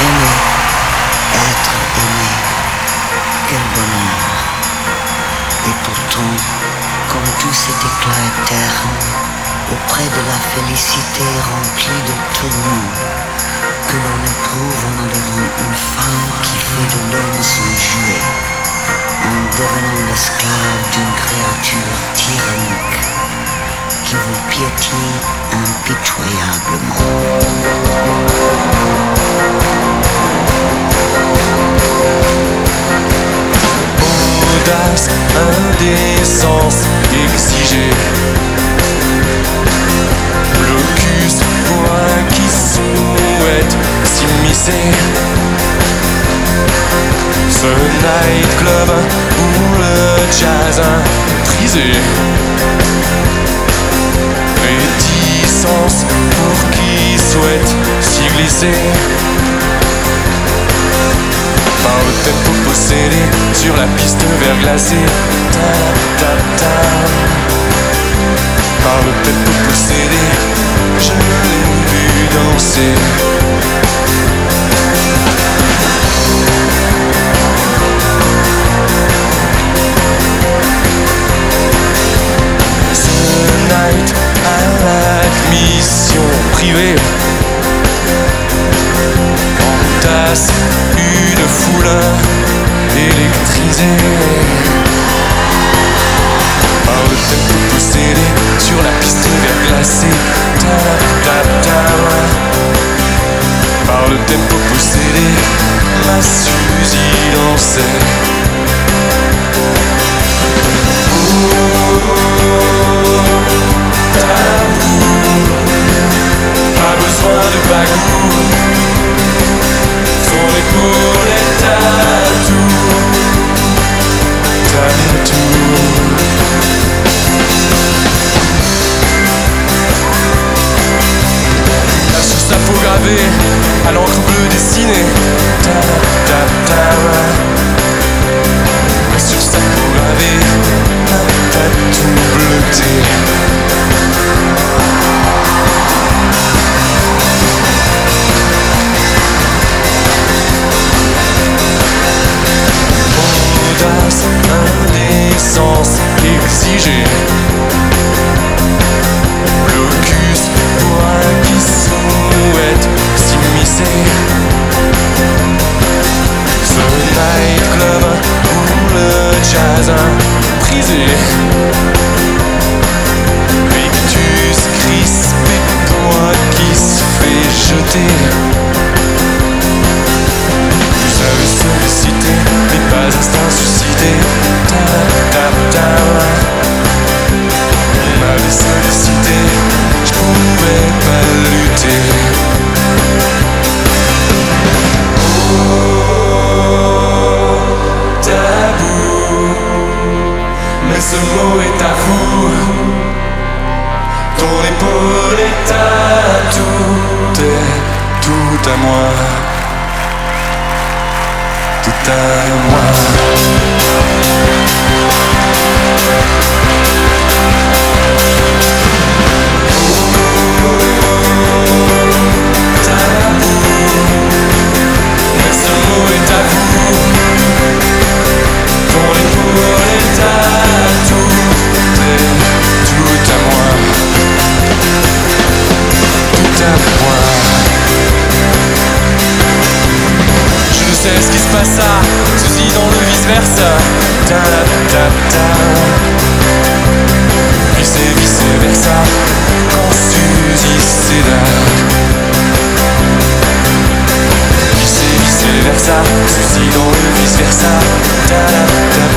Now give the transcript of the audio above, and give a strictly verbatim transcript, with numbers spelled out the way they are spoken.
Aimer, être aimé, quel bonheur. Et pourtant, comme tout cet éclat est terne, auprès de la félicité remplie de tourments, que l'on éprouve en adorant une femme qui fait de l'homme son jouet, en devenant l'esclave d'une créature tyrannique, qui vous piétine impitoyablement. Audace, indécence exigée, blocus pour un qui souhaite s'immiscer. Ce nightclub pour le jazz prisé, réticence pour qui souhaite s'y glisser. Par le tempo possédé sur la piste verglacée, ta ta ta. Par le tempo possédé, je l'ai vu danser. Ce night à l'admission privée entasse une foule électrisée. Par le tempo possédé sur la piste verglacée, ta ta ta. Par le tempo possédé, ma Suzy dansait. Pas besoin de bagou, son épaule est à tout, à tout. Là sur sa peau gravée, à l'encre bleue dessinée, ta ta ta. Là sur sa peau gravée, un tatou bleuté. Audace, indécence exigée, blocus pour un qui souhaite s'immiscer. Ce nightclub pour le jazz prisé, rictus crispé pour un qui se fait jeter. Vous savez solliciter, mais pas instant suscité. Ta ta ta. On m'avait sollicité, je pouvais pas lutter. Oh, tabou, mais ce mot est à vous. Ton épaule est à tout, est tout à moi. Tout à moi. Tabou, mais ce mot est à vous. Ton épaule est à tout, est tout à moi. Tout à moi. Je ne sais ce qui se passa, ceci dans le vice versa. Ta ta ta. Puis c'est vice versa quand Suzy céda. Puis c'est vice versa, ceci dans le vice versa. Ta ta ta.